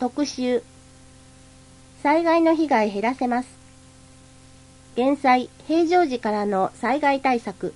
特集。災害の被害減らせます。減災、平常時からの災害対策。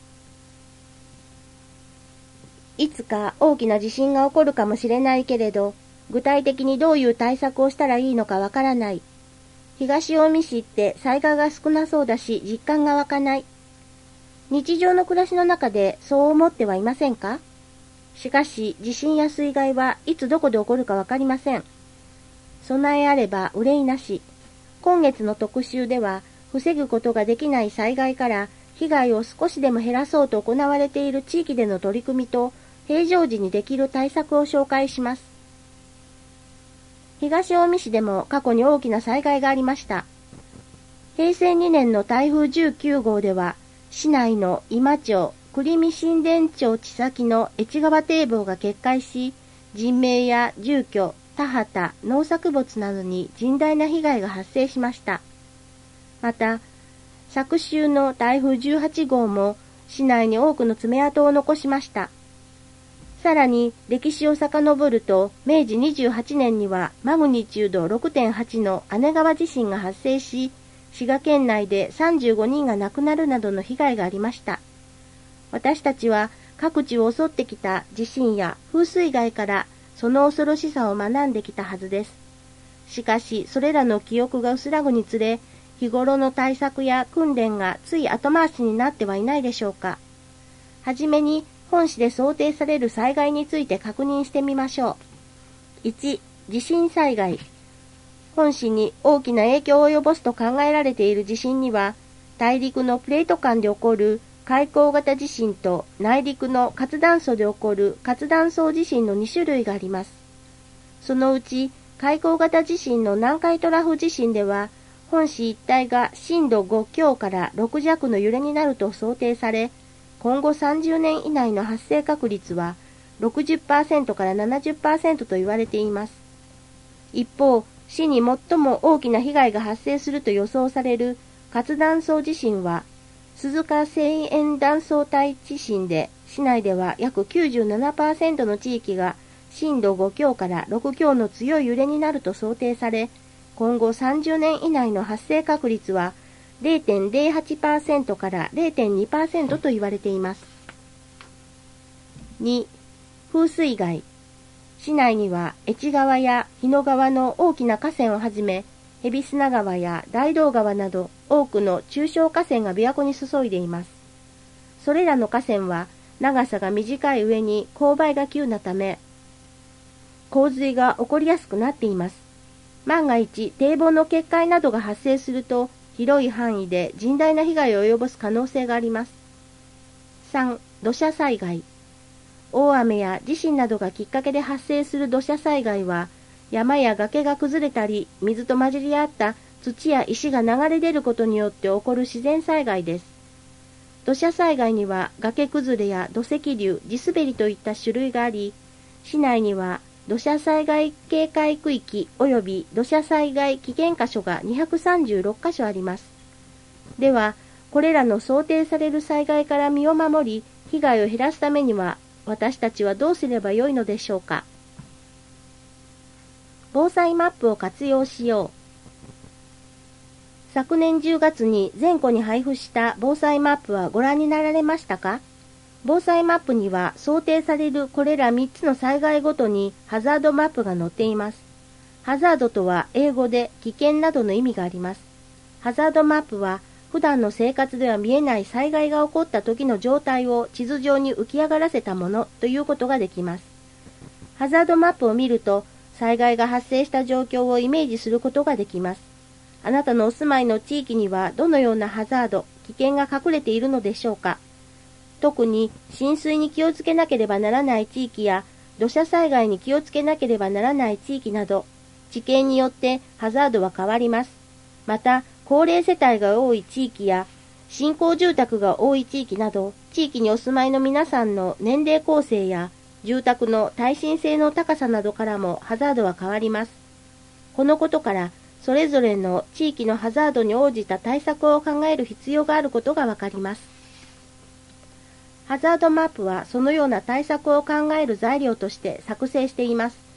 いつか大きな地震が起こるかもしれないけれど、具体的にどういう対策をしたらいいのかわからない。東近江市って災害が少なそうだし、実感が湧かない。日常の暮らしの中でそう思ってはいませんか？しかし、地震や水害はいつどこで起こるかわかりません。備えあれば憂いなし。今月の特集では、防ぐことができない災害から被害を少しでも減らそうと行われている地域での取り組みと、平常時にできる対策を紹介します。東近江市でも過去に大きな災害がありました。平成2年の台風19号では、市内の今町、栗見新田町地先の越川堤防が決壊し、人命や住居、田畑、農作物などに甚大な被害が発生しました。また、昨週の台風18号も市内に多くの爪痕を残しました。さらに歴史を遡ると、明治28年にはマグニチュード 6.8 の姉川地震が発生し、滋賀県内で35人が亡くなるなどの被害がありました。私たちは各地を襲ってきた地震や風水害からその恐ろしさを学んできたはずです。しかし、それらの記憶が薄らぐにつれ、日頃の対策や訓練がつい後回しになってはいないでしょうか。はじめに、本市で想定される災害について確認してみましょう。1、地震災害。本市に大きな影響を及ぼすと考えられている地震には、大陸のプレート間で起こる海溝型地震と内陸の活断層で起こる活断層地震の2種類があります。そのうち、海溝型地震の南海トラフ地震では、本市一帯が震度5強から6弱の揺れになると想定され、今後30年以内の発生確率は 60% から 70% と言われています。一方、市に最も大きな被害が発生すると予想される活断層地震は、鈴鹿製塩断層帯地震で、市内では約 97% の地域が震度5強から6強の強い揺れになると想定され、今後30年以内の発生確率は 0.08% から 0.2% と言われています。2、風水害。市内には越川や日野川の大きな河川をはじめ、海老砂川や大道川など多くの中小河川が琵琶湖に注いでいます。それらの河川は長さが短い上に勾配が急なため、洪水が起こりやすくなっています。万が一、堤防の決壊などが発生すると、広い範囲で甚大な被害を及ぼす可能性があります。3、土砂災害。大雨や地震などがきっかけで発生する土砂災害は、山や崖が崩れたり、水と混じり合った土や石が流れ出ることによって起こる自然災害です。土砂災害には崖崩れや土石流、地滑りといった種類があり、市内には土砂災害警戒区域及び土砂災害危険箇所が236箇所あります。では、これらの想定される災害から身を守り、被害を減らすためには、私たちはどうすればよいのでしょうか。防災マップを活用しよう。昨年10月に全戸に配布した防災マップはご覧になられましたか？防災マップには想定されるこれら3つの災害ごとにハザードマップが載っています。ハザードとは英語で危険などの意味があります。ハザードマップは普段の生活では見えない災害が起こった時の状態を地図上に浮き上がらせたものということができます。ハザードマップを見ると災害が発生した状況をイメージすることができます。あなたのお住まいの地域にはどのようなハザード、危険が隠れているのでしょうか。特に浸水に気をつけなければならない地域や土砂災害に気をつけなければならない地域など、地形によってハザードは変わります。また、高齢世帯が多い地域や新興住宅が多い地域など、地域にお住まいの皆さんの年齢構成や住宅の耐震性の高さなどからもハザードは変わります。このことから、それぞれの地域のハザードに応じた対策を考える必要があることがわかります。ハザードマップはそのような対策を考える材料として作成しています。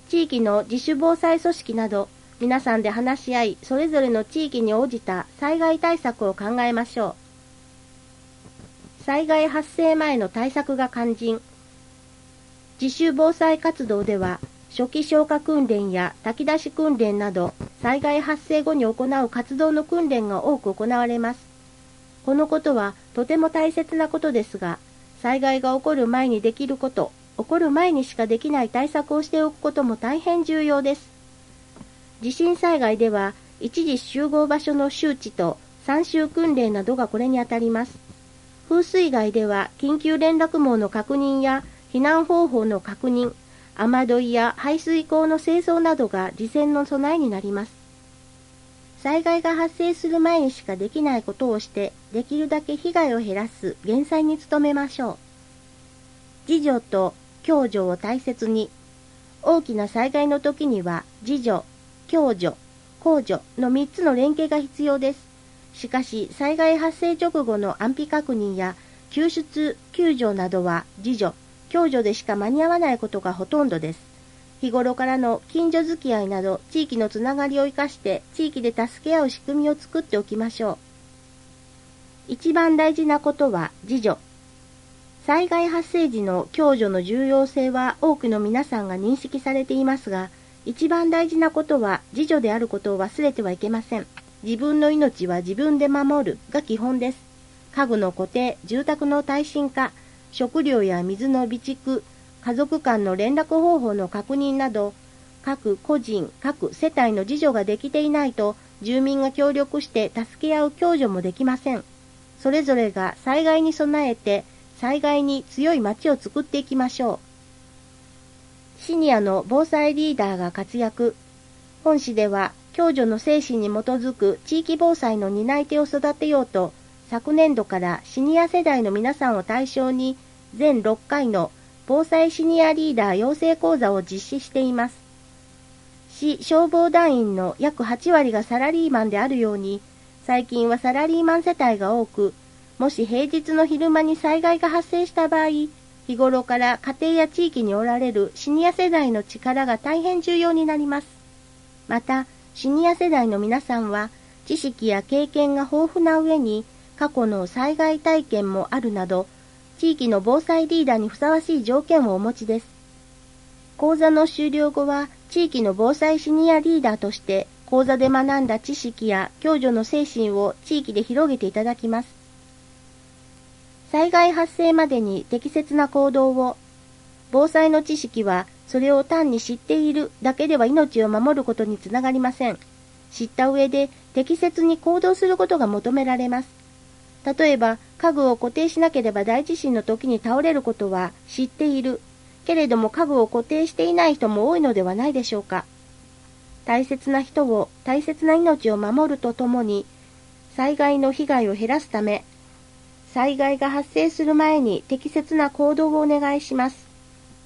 地域の自主防災組織など、皆さんで話し合い、それぞれの地域に応じた災害対策を考えましょう。災害発生前の対策が肝心。自主防災活動では、初期消火訓練や炊き出し訓練など、災害発生後に行う活動の訓練が多く行われます。このことはとても大切なことですが、災害が起こる前にできること、起こる前にしかできない対策をしておくことも大変重要です。地震災害では、一時集合場所の周知と参集訓練などがこれにあたります。風水害では、緊急連絡網の確認や避難方法の確認、雨どいや排水溝の清掃などが事前の備えになります。災害が発生する前にしかできないことをして、できるだけ被害を減らす減災に努めましょう。自助と共助を大切に。大きな災害の時には、自助、共助、公助の3つの連携が必要です。しかし、災害発生直後の安否確認や救出、救助などは自助、共助でしか間に合わないことがほとんどです。日頃からの近所付き合いなど地域のつながりを生かして地域で助け合う仕組みを作っておきましょう。一番大事なことは自助。災害発生時の共助の重要性は多くの皆さんが認識されていますが、一番大事なことは自助であることを忘れてはいけません。自分の命は自分で守るが基本です。家具の固定、住宅の耐震化、食料や水の備蓄、家族間の連絡方法の確認など、各個人、各世帯の自助ができていないと、住民が協力して助け合う共助もできません。それぞれが災害に備えて、災害に強い町を作っていきましょう。シニアの防災リーダーが活躍。本市では、共助の精神に基づく地域防災の担い手を育てようと、昨年度からシニア世代の皆さんを対象に、全6回の防災シニアリーダー養成講座を実施しています。市消防団員の約8割がサラリーマンであるように、最近はサラリーマン世帯が多く、もし平日の昼間に災害が発生した場合、日頃から家庭や地域におられるシニア世代の力が大変重要になります。また、シニア世代の皆さんは、知識や経験が豊富な上に、過去の災害体験もあるなど、地域の防災リーダーにふさわしい条件をお持ちです。講座の終了後は、地域の防災シニアリーダーとして、講座で学んだ知識や共助の精神を地域で広げていただきます。災害発生までに適切な行動を。防災の知識は、それを単に知っているだけでは命を守ることにつながりません。知った上で適切に行動することが求められます。例えば、家具を固定しなければ大地震の時に倒れることは知っている。けれども家具を固定していない人も多いのではないでしょうか。大切な人を、大切な命を守るとともに、災害の被害を減らすため、災害が発生する前に適切な行動をお願いします。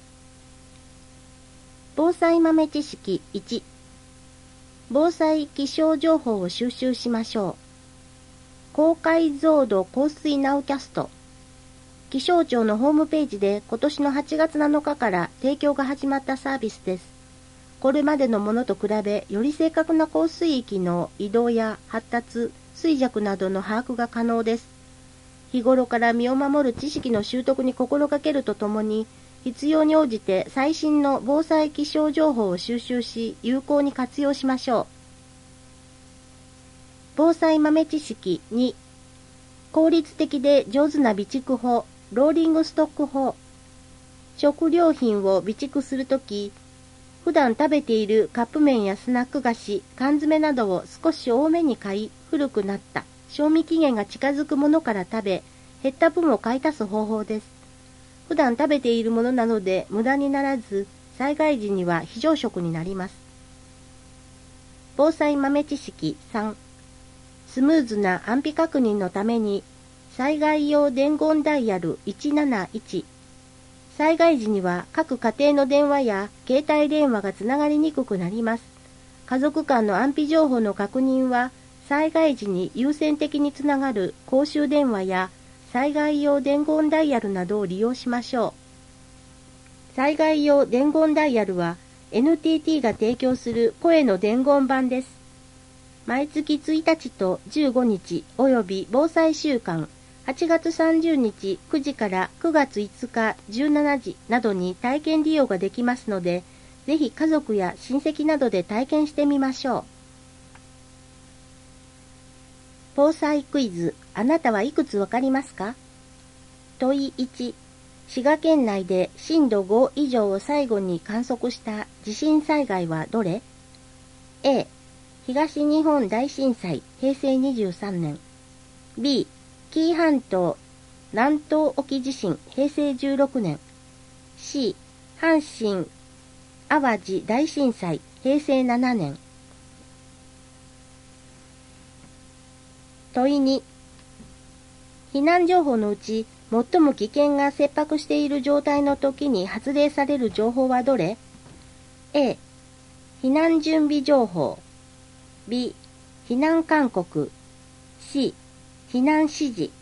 防災豆知識1、防災気象情報を収集しましょう。高解像度降水ナウキャスト。気象庁のホームページで今年の8月7日から提供が始まったサービスです。これまでのものと比べ、より正確な降水域の移動や発達、衰弱などの把握が可能です。日頃から身を守る知識の習得に心がけるとともに、必要に応じて最新の防災気象情報を収集し、有効に活用しましょう。防災豆知識2、効率的で上手な備蓄法、ローリングストック法。食料品を備蓄するとき、普段食べているカップ麺やスナック菓子、缶詰などを少し多めに買い、古くなった、賞味期限が近づくものから食べ、減った分を買い足す方法です。普段食べているものなので無駄にならず、災害時には非常食になります。防災豆知識3、スムーズな安否確認のために、災害用伝言ダイヤル171。災害時には各家庭の電話や携帯電話がつながりにくくなります。家族間の安否情報の確認は、災害時に優先的につながる公衆電話や災害用伝言ダイヤルなどを利用しましょう。災害用伝言ダイヤルは、 NTT が提供する声の伝言版です。毎月1日と15日および防災週間8月30日9時から9月5日17時などに体験利用ができますので、ぜひ家族や親戚などで体験してみましょう。防災クイズ、あなたはいくつわかりますか？問い1、滋賀県内で震度5以上を最後に観測した地震災害はどれ？ A、東日本大震災平成23年。B、紀伊半島南東沖地震平成16年。C、阪神淡路大震災平成7年。問い2、避難情報のうち最も危険が切迫している状態の時に発令される情報はどれ？ A、避難準備情報。B、避難勧告。C、避難指示。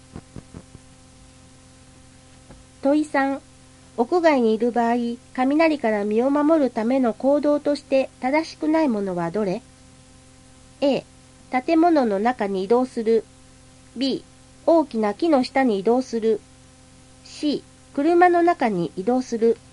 問い3、屋外にいる場合、雷から身を守るための行動として正しくないものはどれ？ A、建物の中に移動する。B、大きな木の下に移動する。C、車の中に移動する。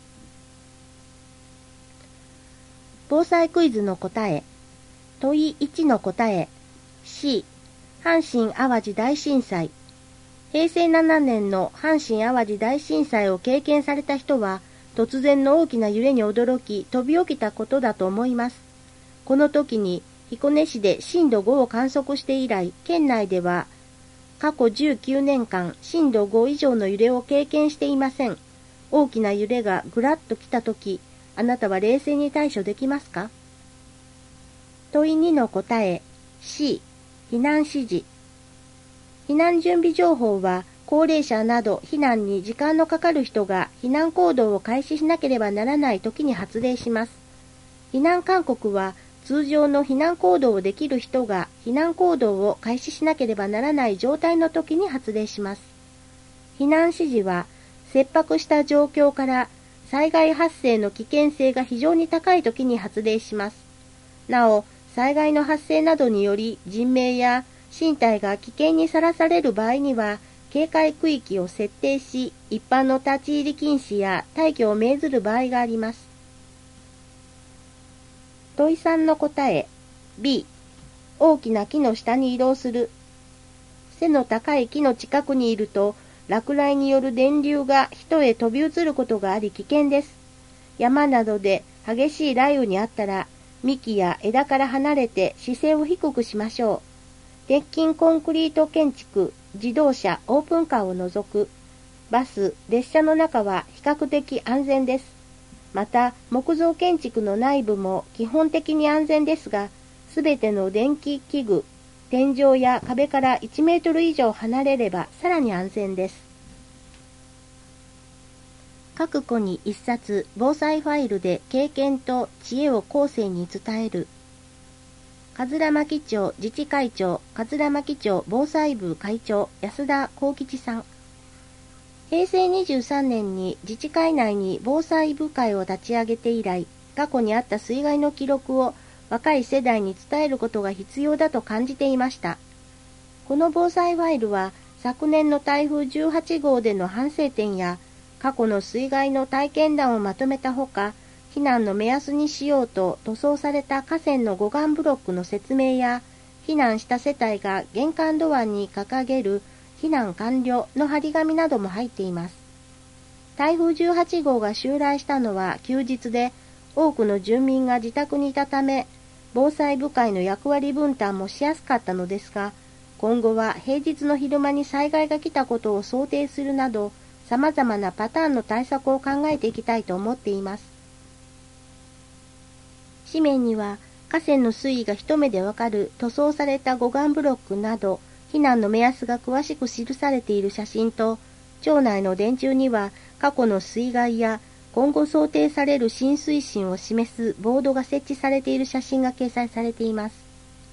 防災クイズの答え。問い1の答え。C、阪神淡路大震災。平成7年の阪神淡路大震災を経験された人は、突然の大きな揺れに驚き、飛び起きたことだと思います。この時に、彦根市で震度5を観測して以来、県内では過去19年間震度5以上の揺れを経験していません。大きな揺れがぐらっと来た時、あなたは冷静に対処できますか？問い2の答え。C、避難指示。避難準備情報は、高齢者など避難に時間のかかる人が避難行動を開始しなければならない時に発令します。避難勧告は、通常の避難行動をできる人が避難行動を開始しなければならない状態の時に発令します。避難指示は、切迫した状況から災害発生の危険性が非常に高い時に発令します。なお、災害の発生などにより人命や身体が危険にさらされる場合には、警戒区域を設定し、一般の立ち入り禁止や退去を命ずる場合があります。問い3の答え。B、大きな木の下に移動する。背の高い木の近くにいると、落雷による電流が人へ飛び移ることがあり危険です。山などで激しい雷雨にあったら、幹や枝から離れて姿勢を低くしましょう。鉄筋コンクリート建築、自動車、オープンカーを除く、バス、列車の中は比較的安全です。また、木造建築の内部も基本的に安全ですが、すべての電気器具、天井や壁から1メートル以上離れればさらに安全です。各個に1冊防災ファイルで経験と知恵を後世に伝える。桂牧町自治会長、桂牧町防災部会長、安田幸吉さん。平成23年に自治会内に防災部会を立ち上げて以来、過去にあった水害の記録を若い世代に伝えることが必要だと感じていました。この防災ファイルは、昨年の台風18号での反省点や、過去の水害の体験談をまとめたほか、避難の目安にしようと塗装された河川の護岸ブロックの説明や、避難した世帯が玄関ドアに掲げる避難完了の張り紙なども入っています。台風18号が襲来したのは休日で、多くの住民が自宅にいたため、防災部会の役割分担もしやすかったのですが、今後は平日の昼間に災害が来たことを想定するなど、様々なパターンの対策を考えていきたいと思っています。紙面には、河川の水位が一目でわかる塗装された護岸ブロックなど、避難の目安が詳しく記されている写真と、町内の電柱には過去の水害や今後想定される浸水深を示すボードが設置されている写真が掲載されています。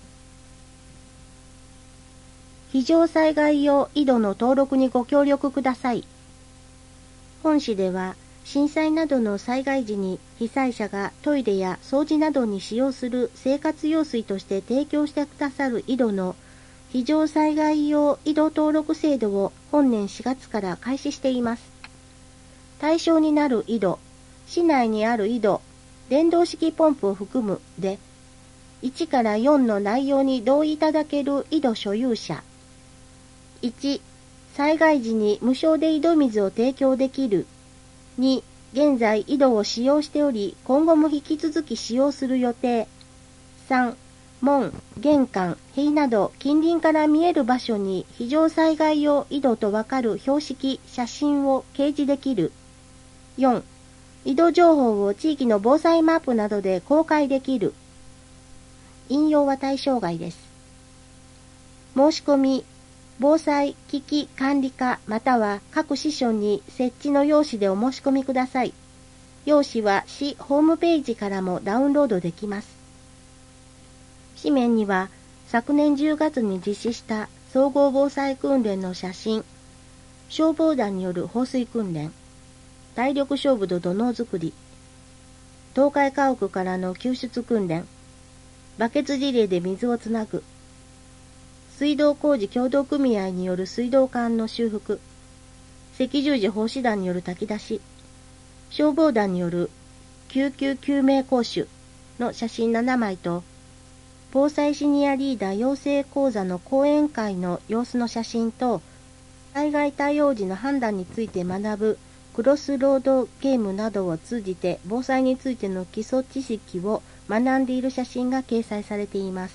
非常災害用井戸の登録にご協力ください。本市では震災などの災害時に被災者がトイレや掃除などに使用する生活用水として提供してくださる井戸の非常災害用井戸登録制度を本年4月から開始しています。対象になる井戸、市内にある井戸、電動式ポンプを含むで、1から4の内容に同意いただける井戸所有者。1、災害時に無償で井戸水を提供できる。2、現在井戸を使用しており、今後も引き続き使用する予定。3、門、玄関、塀など近隣から見える場所に非常災害用井戸とわかる標識、写真を掲示できる。4、井戸情報を地域の防災マップなどで公開できる。引用は対象外です。申し込み、防災危機管理課または各支所に設置の用紙でお申し込みください。用紙は市ホームページからもダウンロードできます。紙面には昨年10月に実施した総合防災訓練の写真、消防団による放水訓練、体力勝負と土のう作り、東海家屋からの救出訓練、バケツリレーで水をつなぐ、水道工事協同組合による水道管の修復、赤十字奉仕団による炊き出し、消防団による救急救命講習の写真7枚と、防災シニアリーダー養成講座の講演会の様子の写真と、災害対応時の判断について学ぶクロスロードゲームなどを通じて防災についての基礎知識を学んでいる写真が掲載されています。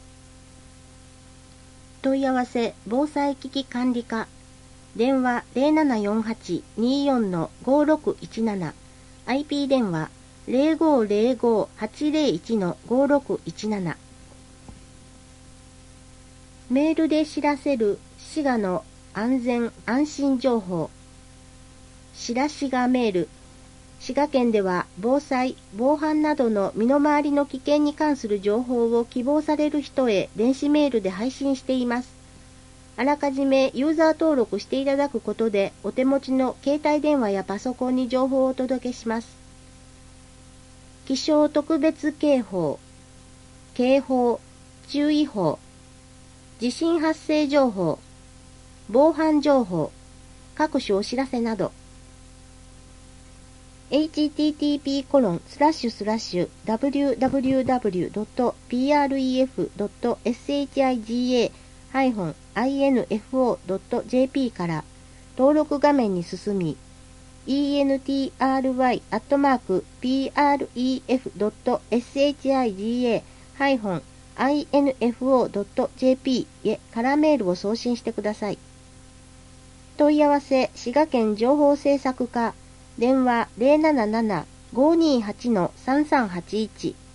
問い合わせ防災危機管理課電話 0748-24-5617 IP 電話 0505-801-5617 メールで知らせる滋賀の安全安心情報しらしがメール。滋賀県では防災、防犯などの身の回りの危険に関する情報を希望される人へ電子メールで配信しています。あらかじめユーザー登録していただくことでお手持ちの携帯電話やパソコンに情報をお届けします。気象特別警報、警報、注意報、地震発生情報、防犯情報、各種お知らせなど、http://www.pref.shiga-info.jp から登録画面に進み、entry@pref.shiga-info.jp へカラーメールを送信してください。問い合わせ滋賀県情報政策課電話 077-528-3381